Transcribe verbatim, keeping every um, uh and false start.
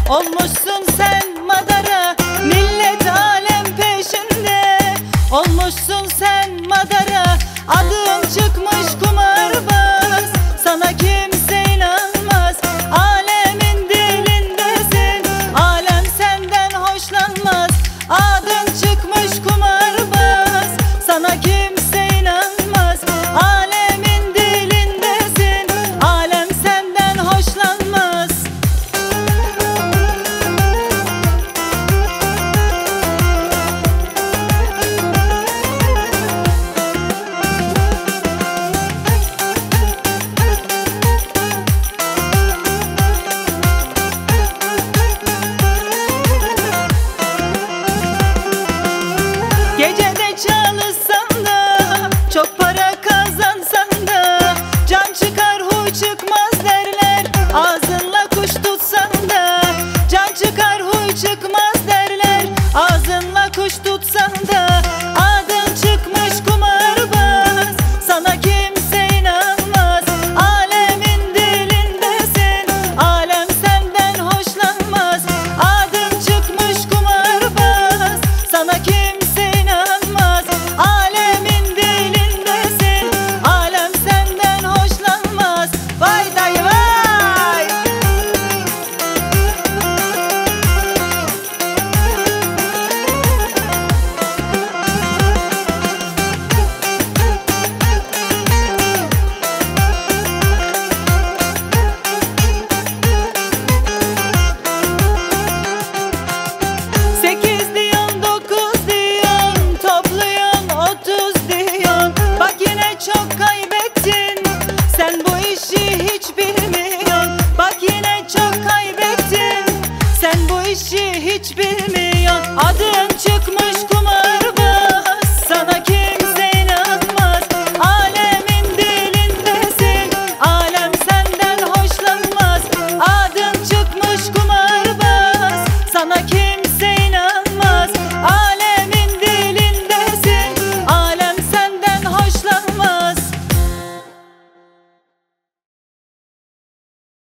Olmuşsun sen madara, millet alem peşinde. Olmuşsun sen madara, adın çıkmış kumarbaz. Sana kimse inanmaz, alemin dilindesin. Alem senden hoşlanmaz, adın çıkmış kumarbaz. Sana kimse inanmaz, alemin dilindesin. Alem senden hoşlanmaz. Gecede çalışsan da, çok para kazansan da, can çıkar huy çıkmaz derler. Ağzınla kuş tutsan da, can çıkar huy çıkmaz derler. Ağzınla kuş tutsan da, adın çıkmış kumarbaz. Sana kimse inanmaz, alemin dilindesin. Alem senden hoşlanmaz, adın çıkmış kumarbaz. Sana kimse inanmaz, alemin dilindesin. Alem senden hoşlanmaz. Vay dayı vay. Sekiz diyorsun, dokuz diyorsun, topluyorsun otuz diyorsun. Bak yine çok kaybettin, sen bu işi hiç bilmiyorsun. Bak yine çok kaybettin, sen bu işi hiç bilmiyorsun.